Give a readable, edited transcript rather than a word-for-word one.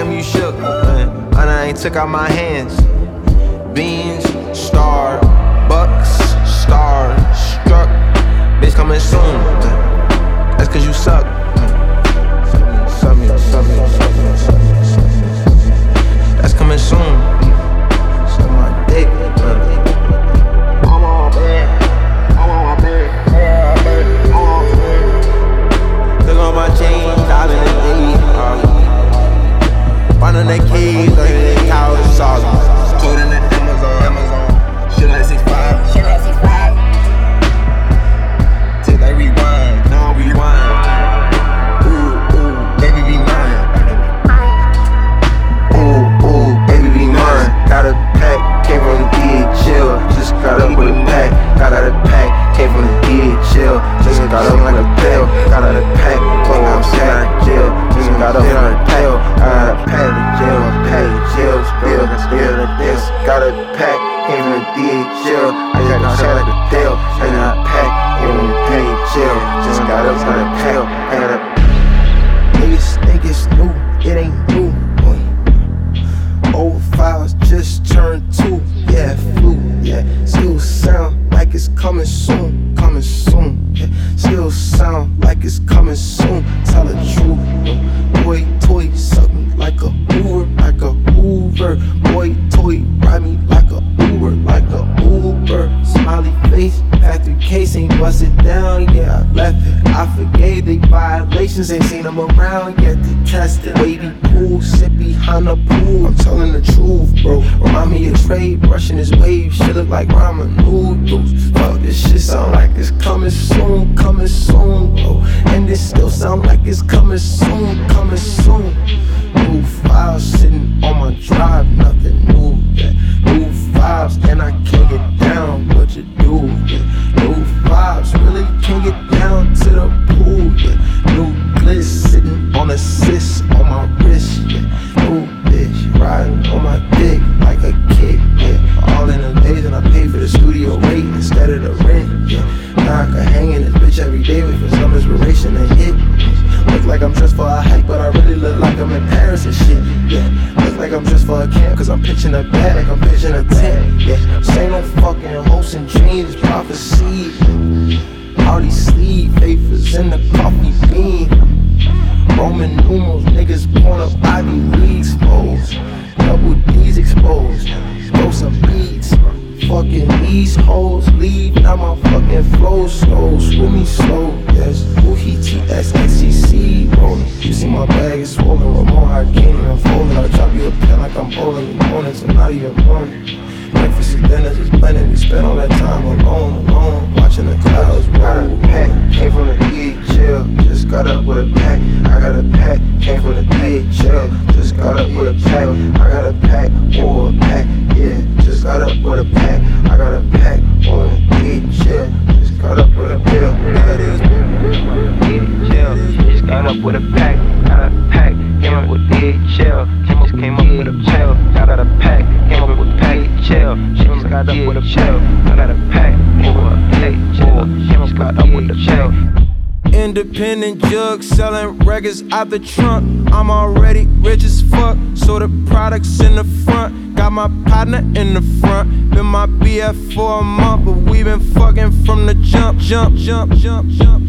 them you shook. And I ain't took out my hands. Beans, star, bucks, stars, struck. Bitch coming soon. That's cause you suck. That's coming soon. Suck my dick. I'm on bed. Look on my chain, diamond and D. Finding the keys, like the couch sauce. Code in the Amazon. Shit like 6'5". Take like rewind, now rewind. Ooh, baby be mine. Ooh, baby be mine. Got a pack, came from the DHL. Just got up with a pack. Got out of pack, came from the DHL. Just got up like a pill. Got out of pack, came from jail. Just got up with a pill. Got a pack of jail, Just got a pack, came from the DHL. I got a shot like a tail. I got a pack, came from the DHL. Just got up with a pill. I got a niggas think it's new, it ain't new. Old files just turned 2, yeah, flu, yeah. Still sound like it's coming soon, yeah. Still sound like it's coming soon, tell the truth. Boy, toy, suck me like a Uber, like a Hoover. Boy, toy, ride me like a Uber, like a Uber. Smiley face, factory case ain't busted down, yeah, I left it. I forgave the violations, ain't seen them around yet to test it. Wavy pool, sit behind the pool, I'm telling the truth, bro. Remind me of Trey brushing his wave, shit look like ramen noodles. Fuck, this shit sound like it's coming soon, bro. And this still sound like it's coming soon. New files sitting on my drive, nothing new, yeah. New vibes, and I can't get down, what you do, yeah. New vibes, really can't get down to the pool, yeah. New bliss sitting on a cyst on my wrist, yeah. New bitch riding on my dick like a kid, yeah. All in the days and I pay for the studio rate instead of the rent, yeah. Now I can hang in this bitch every day, wait for some inspiration to hit. Look like I'm dressed for a hike, but I really look like I'm in Paris and shit, yeah. Look like I'm dressed for a camp, cause I'm pitching a bag like I'm pitching a tent, yeah. This ain't no fucking hopes and dreams, it's prophecy. All these sleeve vapors in the coffee bean. Roman numerals, niggas pouring up Ivy Leagues, exposed. Double D's exposed, throw some beats. Fucking these hoes leave, now my fucking flow slow. Screw me slow, yes. Woohee TSXCC rolling. You see my bag is swollen, Ramon, I can't even fold it. I drop you a pen like I'm bowling. You mornings and not even morning. Breakfast and dinner just blending. We spend all that time alone, watching the clouds roll. Got a pack, came from the DHL. Just got up with a pack. I got a pack, came from the DHL. Just got up with a pack. I got a pack, or a pack, yeah. Just got up with a pack. I got a pack, or a DHL. Just got up with a pill. That is DHL. Just got up with a pack. Got a pack, came up with DHL. Just came up with a pill. Got a pack, came up with DHL. Just got up with a pill. I got a pack, or a DHL. Just got up with a pill. Independent jug selling records out the trunk. I'm already rich as fuck, so the products in the front. Got my partner in the front. Been my BF for a month, but we been fucking from the jump.